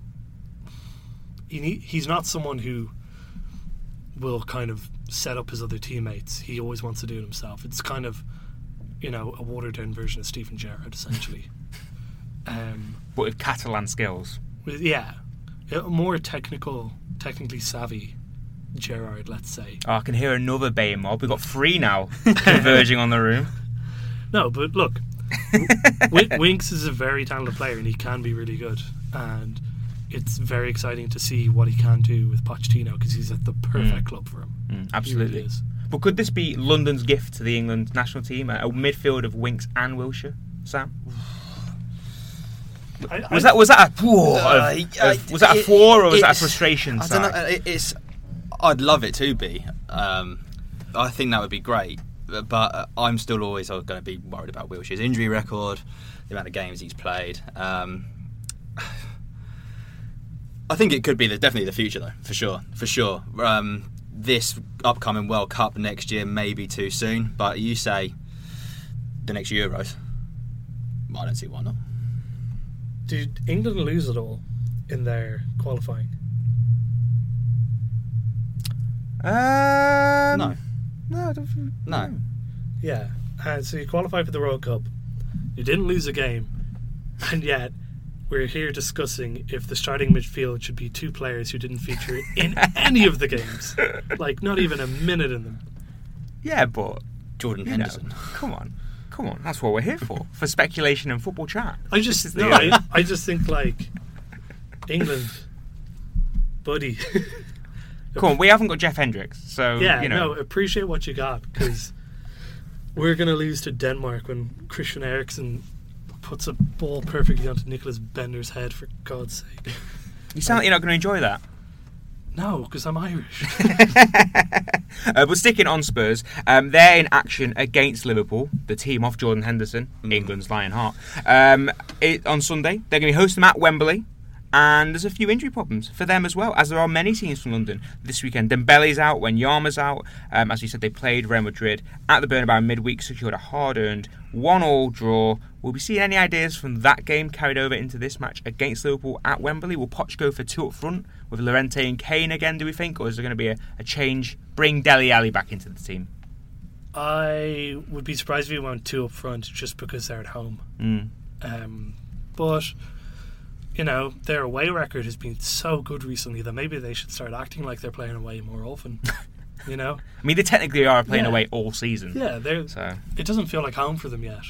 He's not someone who will kind of set up his other teammates. He always wants to do it himself. It's kind of, you know, a watered down version of Steven Gerrard, essentially. But with Catalan skills. Yeah, a more technically savvy Gerrard, let's say. I can hear another bay mob. We've got 3 now converging on the room. No, but look, Winks is a very talented player and he can be really good, and it's very exciting to see what he can do with Pochettino, because he's at the perfect club for him. Absolutely. He really is. But could this be London's gift to the England national team? A midfield of Winks and Wilshere, Sam? Was that a 4 or was that a frustration? I don't know. I'd love it to be. I think that would be great. But I'm still always going to be worried about Wilshere's injury record, the amount of games he's played. I think it could be definitely the future, though, for sure. This upcoming World Cup next year may be too soon, but you say the next Euros, I don't see why not. Did England lose it all in their qualifying? No. No. Yeah. So you qualified for the World Cup. You didn't lose a game, and yet we're here discussing if the starting midfield should be 2 players who didn't feature in any of the games, like not even a minute in them. Yeah, but Jordan Henderson. Come on. That's what we're here for speculation and football chat. I just think like England, buddy. Come on, we haven't got Jeff Hendricks, so appreciate what you got, because we're going to lose to Denmark when Christian Eriksen puts a ball perfectly onto Nicholas Bender's head, for God's sake. You sound like you're not going to enjoy that. No, because I'm Irish. But sticking on Spurs, they're in action against Liverpool, the team of Jordan Henderson, England's Lionheart. On Sunday, they're going to be hosting them at Wembley. And there's a few injury problems for them as well, as there are many teams from London this weekend. Dembele's out, Wanyama's out. As you said, they played Real Madrid at the Bernabeu midweek, secured a hard-earned 1-1 draw. Will we see any ideas from that game carried over into this match against Liverpool at Wembley? Will Poch go for 2 up front with Llorente and Kane again, do we think? Or is there going to be a change? Bring Dele Alli back into the team? I would be surprised if he went 2 up front just because they're at home. But you know, their away record has been so good recently that maybe they should start acting like they're playing away more often. You know, I mean, they technically are playing away all season. Yeah, so it doesn't feel like home for them yet.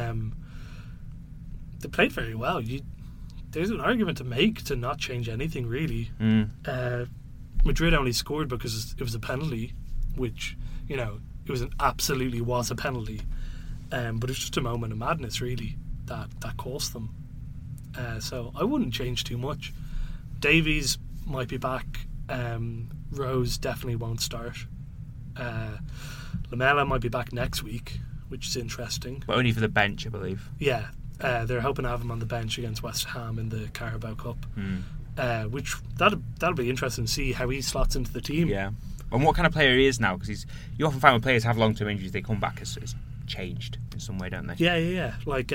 They played very well. There's an argument to make to not change anything really. Madrid only scored because it was a penalty, which, you know, absolutely was a penalty. But it's just a moment of madness really that cost them. So I wouldn't change too much. Davies might be back. Rose definitely won't start. Lamela might be back next week, which is interesting. But only for the bench, I believe. Yeah, they're hoping to have him on the bench against West Ham in the Carabao Cup, which that'll be interesting to see how he slots into the team. Yeah, and what kind of player he is now, because you often find when players have long-term injuries, they come back as changed in some way, don't they? Yeah. Like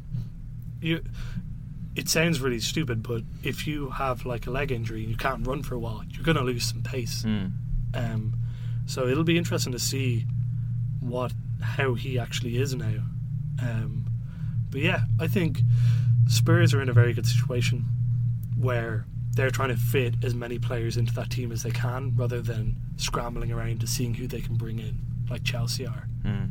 it sounds really stupid, but if you have like a leg injury and you can't run for a while, you're going to lose some pace. So it'll be interesting to see how he actually is now. But yeah, I think Spurs are in a very good situation where they're trying to fit as many players into that team as they can, rather than scrambling around to seeing who they can bring in, like Chelsea are.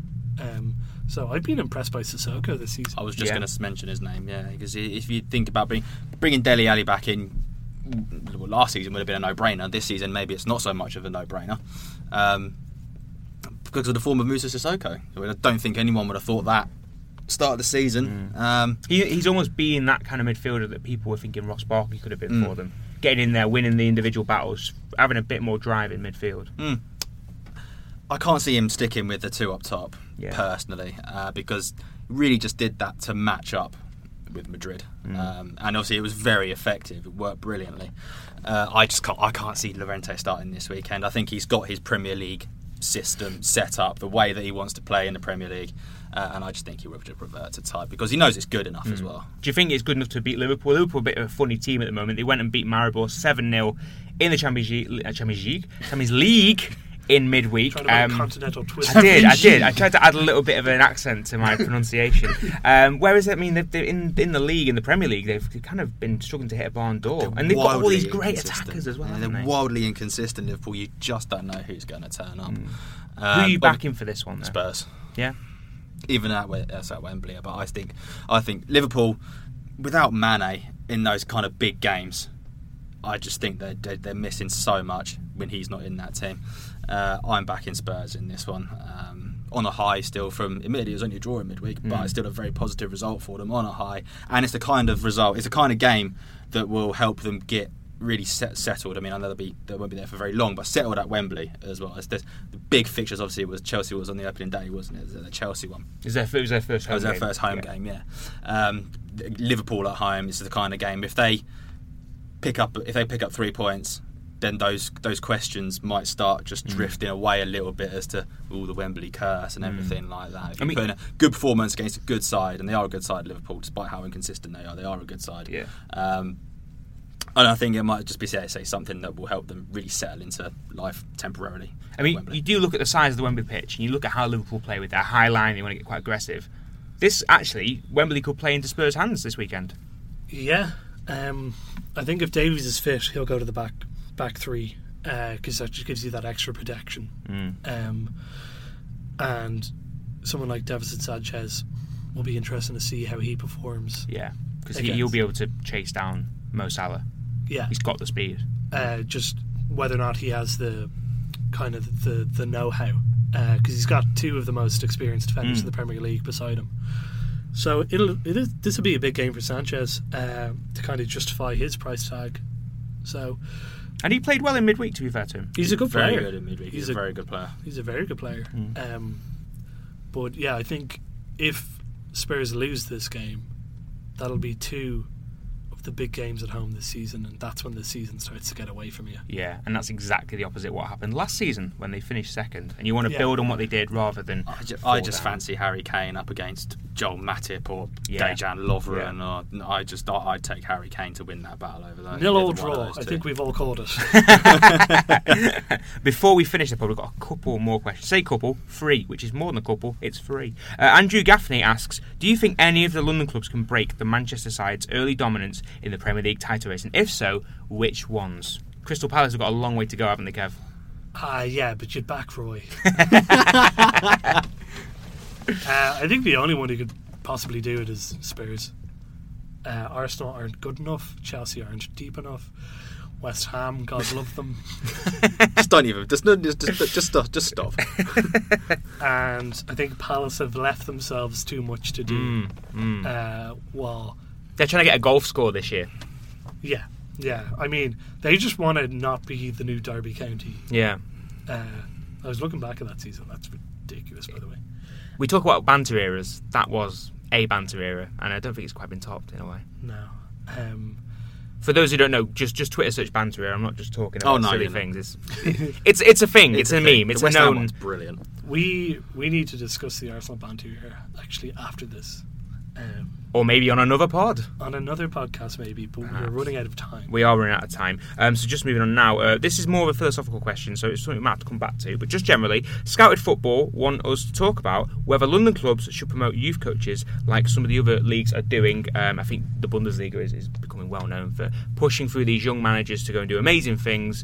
So I've been impressed by Sissoko this season. I was just going to mention his name, because if you think about bringing Dele Alli back in, last season would have been a no-brainer. This season, maybe it's not so much of a no-brainer because of the form of Moussa Sissoko. I don't think anyone would have thought that start of the season. He's almost being that kind of midfielder that people were thinking Ross Barkley could have been for them. Getting in there, winning the individual battles, having a bit more drive in midfield. I can't see him sticking with the two up top, personally, because he really just did that to match up with Madrid, and obviously it was very effective. It worked brilliantly. I can't see Llorente starting this weekend. I think he's got his Premier League system set up the way that he wants to play in the Premier League, and I just think he will just revert to type because he knows it's good enough as well. Do you think it's good enough to beat Liverpool? Liverpool are a bit of a funny team at the moment. They went and beat Maribor 7-0 in the Champions League in midweek. Trying to make a continental twist. I did. I tried to add a little bit of an accent to my pronunciation. Whereas, I mean, they're in the league, in the Premier League, they've kind of been struggling to hit a barn door. And they've got all these great attackers as well. They're wildly inconsistent, Liverpool. You just don't know who's going to turn up. Who are you backing for this one, though? Spurs. Yeah? Even at Wembley. But I think Liverpool, without Mane in those kind of big games, I just think they're missing so much when he's not in that team. I'm backing Spurs in this one. On a high still from, admittedly it was only a draw in midweek, but it's still a very positive result for them on a high. And it's the kind of result, it's the kind of game that will help them get really settled. I mean, I know they won't be there for very long, but settled at Wembley as well. The big fixtures, obviously, Chelsea was on the opening day, wasn't it? The Chelsea one. It was their first home game. It was their first home game, yeah. Liverpool at home is the kind of game, if they pick up 3 points, then those questions might start just drifting away a little bit as to the Wembley curse and everything like that. If you put in a good performance against a good side, and they are a good side, Liverpool, despite how inconsistent they are a good side. Yeah. And I think it might just be say something that will help them really settle into life temporarily. I mean, you do look at the size of the Wembley pitch, and you look at how Liverpool play with their high line. They want to get quite aggressive. This actually, Wembley could play into Spurs' hands this weekend. Yeah, I think if Davies is fit, he'll go to the back three because that just gives you that extra protection. And someone like Davinson Sanchez will be interesting to see how he performs. Yeah, because he'll be able to chase down Mo Salah. Yeah, he's got the speed. Just whether or not he has the kind of the know-how, because he's got two of the most experienced defenders in the Premier League beside him. So this will be a big game for Sanchez to kind of justify his price tag. And he played well in midweek, to be fair to him. He's a good player. Very good in midweek. He's a very good player. He's a very good player. But yeah, I think if Spurs lose this game, that'll be two of the big games at home this season, and that's when the season starts to get away from you. Yeah, and that's exactly the opposite of what happened last season when they finished second. And you want to build on what they did rather than I just fancy Harry Kane up against Joel Matip or Dejan Lovren. Or I'd take Harry Kane to win that battle over those. Nil or draw. I think we've all called it. Before we finish the pod, we've got a couple more questions. Say couple, free, which is more than a couple, it's free. Andrew Gaffney asks, do you think any of the London clubs can break the Manchester side's early dominance in the Premier League title race? And if so, which ones? Crystal Palace have got a long way to go, haven't they, Kev? Yeah, but you'd back Roy. I think the only one who could possibly do it is Spurs. Arsenal aren't good enough. Chelsea aren't deep enough. West Ham, God love them. Just stop. And I think Palace have left themselves too much to do. Well, they're trying to get a golf score this year. Yeah. I mean, they just want to not be the new Derby County. Yeah. I was looking back at that season. That's ridiculous, by the way. We talk about banter eras. That was a banter era, and I don't think it's quite been topped in a way. No. For those who don't know, just Twitter search banter era. I'm not just talking about silly things. It's a thing. It's a meme. It's a known. One's brilliant. We need to discuss the Arsenal banter era actually after this. Or maybe on another pod. On another podcast, maybe, but we're running out of time. We are running out of time. So just moving on now. This is more of a philosophical question, so it's something we might have to come back to. But just generally, Scouted Football want us to talk about whether London clubs should promote youth coaches like some of the other leagues are doing. I think the Bundesliga is becoming well known for pushing through these young managers to go and do amazing things.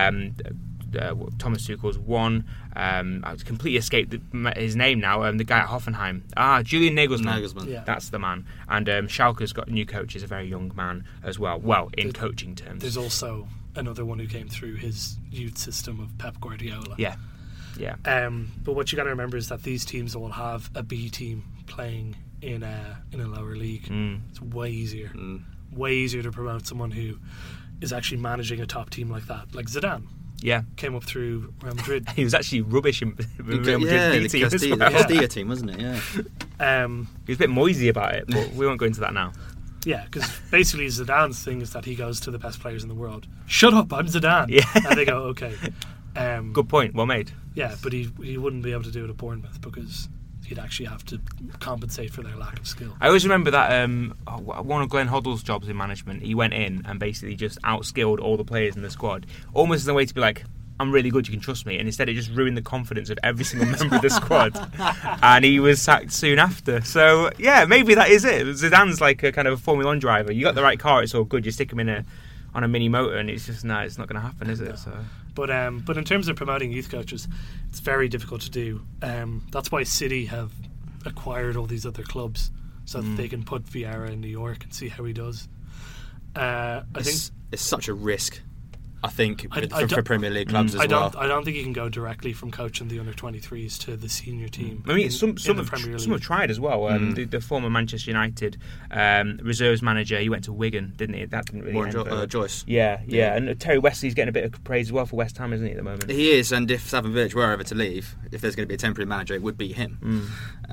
Thomas Tuchel's one. I completely escaped his name now. The guy at Hoffenheim. Julian Nagelsmann. Yeah. That's the man. And Schalke's got a new coach. He's a very young man as well. Well, in coaching terms. There's also another one who came through his youth system of Pep Guardiola. Yeah. But what you got to remember is that these teams will have a B team playing in a lower league. It's way easier. Way easier to promote someone who is actually managing a top team like that. Like Zidane. Yeah. Came up through Real Madrid. He was actually rubbish in Real Madrid the team as well. Castilla team, wasn't it? Yeah. He was a bit moisy about it, but we won't go into that now. Yeah, because basically Zidane's thing is that he goes to the best players in the world. Shut up, I'm Zidane. Yeah. And they go, okay. Good point, well made. Yeah, but he wouldn't be able to do it at Bournemouth because he'd actually have to compensate for their lack of skill. I always remember that one of Glenn Hoddle's jobs in management, he went in and basically just outskilled all the players in the squad, almost as a way to be like, I'm really good, you can trust me, and instead it just ruined the confidence of every single member of the squad, and he was sacked soon after. So yeah, maybe that is it. Zidane's like a kind of a Formula 1 driver. You got the right car, it's all good, you stick him on a mini motor and it's just it's not going to happen, is it? No. So. But in terms of promoting youth coaches, it's very difficult to do. That's why City have acquired all these other clubs so that they can put Vieira in New York and see how he does. I think it's such a risk. I think for Premier League clubs as well. I don't think you can go directly from coaching the under-23s to the senior team. I mean, some have tried as well. The former Manchester United reserves manager, he went to Wigan, didn't he? That didn't really end. Joyce. Yeah. And Terry Wesley's getting a bit of praise as well for West Ham, isn't he, at the moment? He is, and if Slaven Bilic were ever to leave, if there's going to be a temporary manager, it would be him.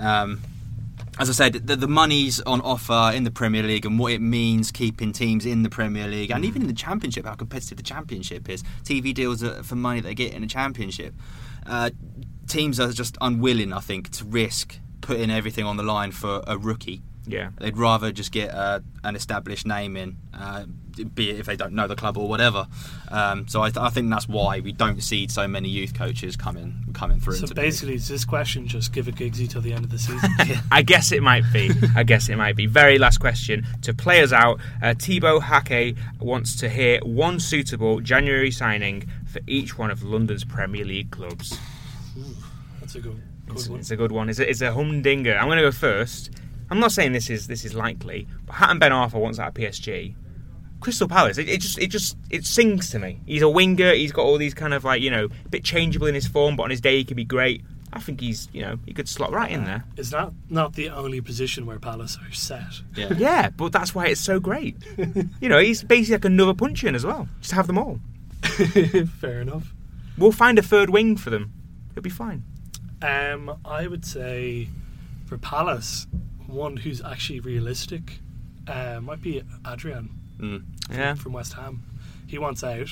As I said, the money's on offer in the Premier League and what it means keeping teams in the Premier League and even in the Championship, how competitive the Championship is. TV deals for money they get in the Championship. Teams are just unwilling, I think, to risk putting everything on the line for a rookie. Yeah, they'd rather just get an established name in, be it if they don't know the club or whatever. So I think that's why we don't see so many youth coaches coming through. So basically, is this question just give it Giggsy till the end of the season? I guess it might be. Very last question to play us out. Thibaut Hake wants to hear one suitable January signing for each one of London's Premier League clubs. Ooh, that's a good one. It's a good one. It's a humdinger. I'm going to go first. I'm not saying this is likely, but Hatton Ben Arfa wants out of PSG. Crystal Palace, it sings to me. He's a winger. He's got all these kind of a bit changeable in his form, but on his day he can be great. I think he could slot right in there. Is that not the only position where Palace are set? Yeah, but that's why it's so great. He's basically like another punch-in as well. Just have them all. Fair enough. We'll find a third wing for them. It'll be fine. I would say for Palace, one who's actually realistic might be Adrian from West Ham. He wants out.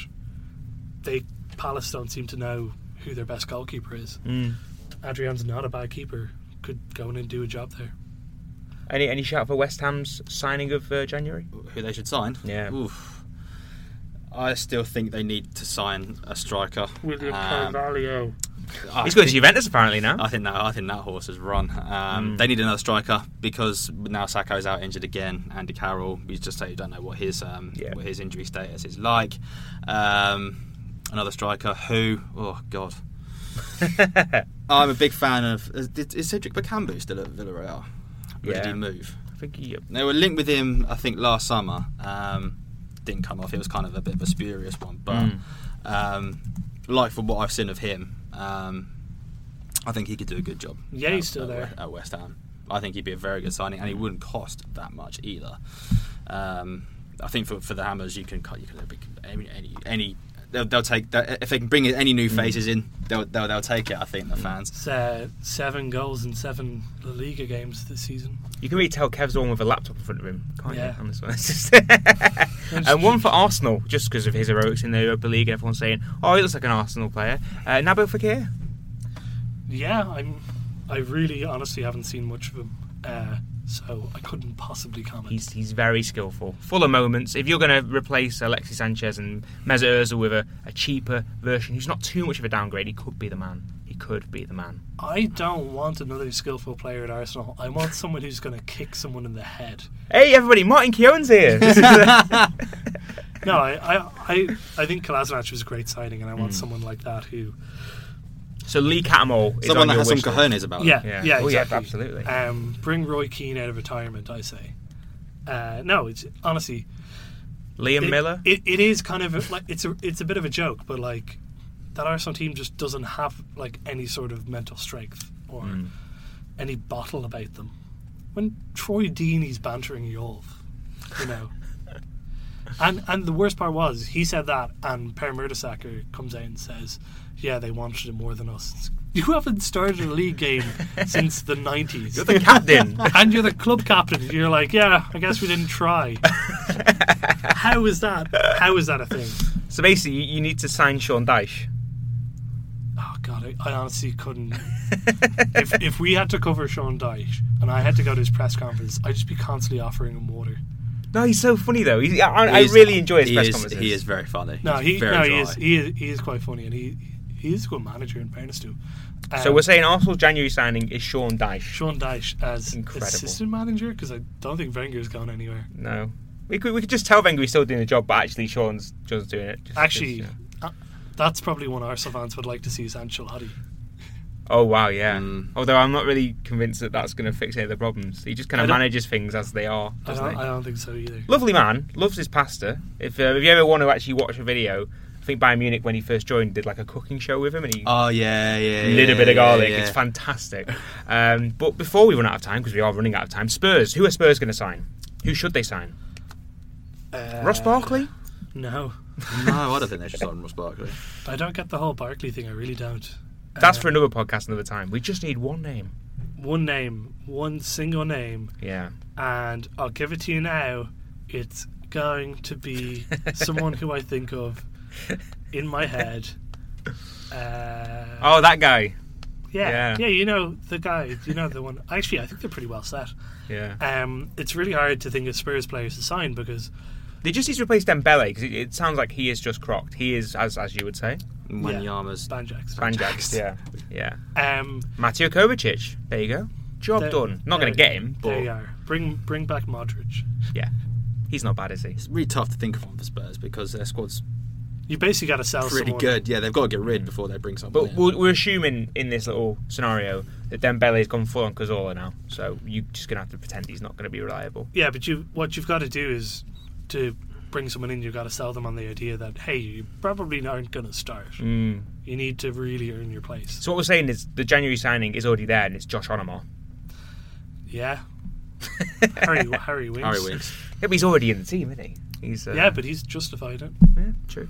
Palace don't seem to know who their best goalkeeper is. Adrian's not a bad keeper. Could go in and do a job there. Any shout for West Ham's signing of January? Who they should sign? Yeah. Oof. I still think they need to sign a striker. William Carvalho. He's going to Juventus apparently now. I think that horse has run. They need another striker because now Sakho's out injured again. Andy Carroll, we just say you don't know what his injury status is like. another striker who, oh God, I'm a big fan of. Is Cedric Bakambu still at Villarreal? Or did he move? I think They were linked with him, I think, last summer. Didn't come off. It was kind of a bit of a spurious one, but like from what I've seen of him, I think he could do a good job. Yeah, he's still there at West Ham. I think he'd be a very good signing, and he wouldn't cost that much either. I think for the Hammers, you can any. They'll take that if they can bring any new faces in. They'll take it. I think the fans. It's 7 goals in 7 La Liga games this season. You can really tell Kev's the one with a laptop in front of him, can't you? Yeah. On this one, it's just and one for Arsenal, just because of his heroics in the Europa League. Everyone's saying, "Oh, he looks like an Arsenal player." Nabil Fekir. Yeah, I really honestly haven't seen much of him, so I couldn't possibly comment. He's very skillful, full of moments. If you're going to replace Alexis Sanchez and Mesut Ozil with a cheaper version who's not too much of a downgrade, he could be the man. I don't want another skillful player at Arsenal. I want someone who's going to kick someone in the head. Hey everybody, Martin Keown's here. No, I think Kolasinac was a great signing, and I want someone like that who. So Lee Cattermole is someone on that your has some wish list. cojones about it. Yeah, Oh, exactly. yeah, absolutely. Bring Roy Keane out of retirement, I say. No, it's honestly Liam Miller. It is kind of like it's a bit of a joke, but like that Arsenal team just doesn't have like any sort of mental strength or any bottle about them. When Troy Deeney's bantering Yolf, you know. And the worst part was he said that, and Per Mertesacker comes out and says, "Yeah, they wanted it more than us." You haven't started a league game since the 90s. You're the captain. And you're the club captain. You're like, yeah, I guess we didn't try. How is that? How is that a thing? So basically, you need to sign Sean Dyche. Oh God, I honestly couldn't. If we had to cover Sean Dyche and I had to go to his press conference, I'd just be constantly offering him water. No, he's so funny though. I really enjoy his press conferences. He is very funny. No, he is quite funny, and he is a good manager in fairness to him. So we're saying Arsenal's January signing is Sean Dyche. Sean Dyche as Incredible. assistant manager, because I don't think Wenger's gone anywhere. No, we could just tell Wenger he's still doing the job, but actually Sean's just doing it. That's probably one Arsenal fans would like to see is Ancelotti. Oh wow, yeah. Although I'm not really convinced that that's going to fix any of the problems. He just kind of manages things as they are. I don't think so either. Lovely man, loves his pasta. If you ever want to actually watch a video, I think Bayern Munich when he first joined did like a cooking show with him, and he lit a bit of garlic. Yeah. It's fantastic. But before we run out of time, because we are running out of time, Spurs. Who are Spurs going to sign? Who should they sign? Ross Barkley? No, I don't think they should sign Ross Barkley. I don't get the whole Barkley thing. I really don't. That's for another podcast, another time. We just need one name. One name, one single name. Yeah. And I'll give it to you now. It's going to be someone who I think of in my head. Oh, that guy. Yeah, you know the guy. You know the one. Actually, I think they're pretty well set. Yeah. It's really hard to think of Spurs players to sign because they just need to replace Dembele because it sounds like he is just crocked. He is, as you would say, Wanyama's Banjax. Yeah. Mateo Kovacic. There you go. Job done. Not going to get him, but there you are. Bring back Modric. Yeah. He's not bad, is he? It's really tough to think of one for Spurs because their squad's you basically got to sell pretty someone. Good. Yeah, they've got to get rid before they bring someone. But we're assuming in this little scenario that Dembele's gone full on Cazorla now, so you're just going to have to pretend he's not going to be reliable. Yeah, but what you've got to do is to bring someone in. You've got to sell them on the idea that hey, you probably aren't going to start. You need to really earn your place. So what we're saying is the January signing is already there, and it's Josh Onomar. Yeah. Harry Winks. Harry Winks. Yeah, but he's already in the team, isn't he? He's but he's justified it. Yeah, true.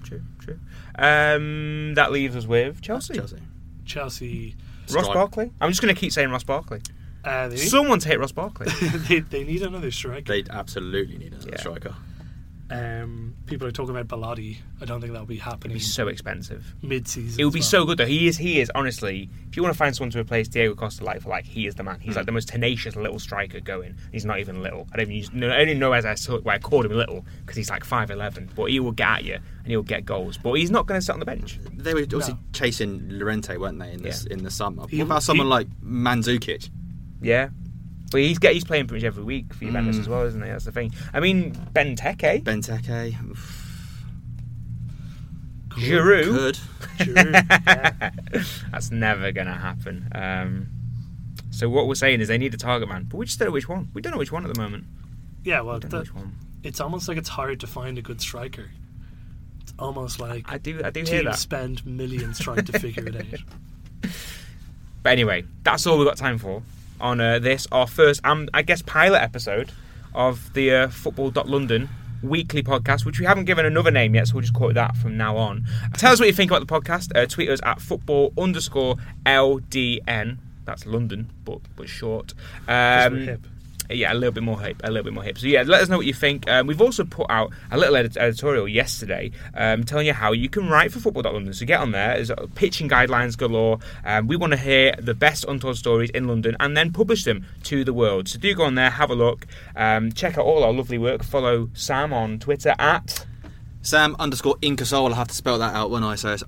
That leaves us with Chelsea. Ross Barkley. I'm just going to keep saying Ross Barkley. Someone take Ross Barkley. they need another striker. They absolutely need another striker. People are talking about Bellotti. I don't think that'll be happening. It'd be so expensive. Mid-season. It would be so good though. He is honestly. If you want to find someone to replace Diego Costa he is the man. He's like the most tenacious little striker going. He's not even little. I didn't know why I called him little because he's like 5'11", but he will get at you and he'll get goals. But he's not going to sit on the bench. They were obviously chasing Llorente, weren't they, in the summer? What about someone like Mandzukic? Yeah. But he's playing pretty much every week for Juventus as well, isn't he? That's the thing. I mean, Benteke. Giroud. Could. Yeah. That's never going to happen. So what we're saying is they need a target man, but we just don't know which one. We don't know which one at the moment. Yeah, well, We don't know which one. it's almost like it's hard to find a good striker. It's almost like I do hear teams that. spend millions trying to figure it out. But anyway, that's all we've got time for on this, our first, I guess, pilot episode of the Football.London weekly podcast, which we haven't given another name yet, so we'll just call it that from now on. Tell us what you think about the podcast. Tweet us at football_LDN. That's London, but short. 'Cause we're hip. Yeah, a little bit more hype. So yeah, let us know what you think. We've also put out a little editorial yesterday telling you how you can write for Football.London. So get on there. There's pitching guidelines galore. We want to hear the best untold stories in London and then publish them to the world. So do go on there, have a look, check out all our lovely work. Follow Sam on Twitter at Sam_Inkersole. I'll have to spell that out when I say it's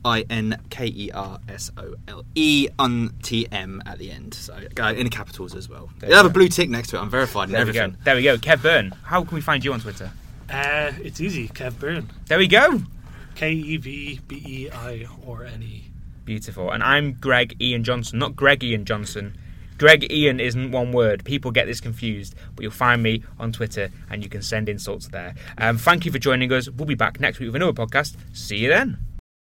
INKERSOLE on TM at the end. So in capitals as well. You'll have a blue tick next to it. I'm verified and everything. There we go. Kev Byrne. How can we find you on Twitter? It's easy. Kev Byrne. There we go. KEVBEIORNE. Beautiful. And I'm Greg Ian Johnson, not Greg Ian Johnson. Greg Ian isn't one word. People get this confused. But you'll find me on Twitter and you can send insults there. Thank you for joining us. We'll be back next week with another podcast. See you then.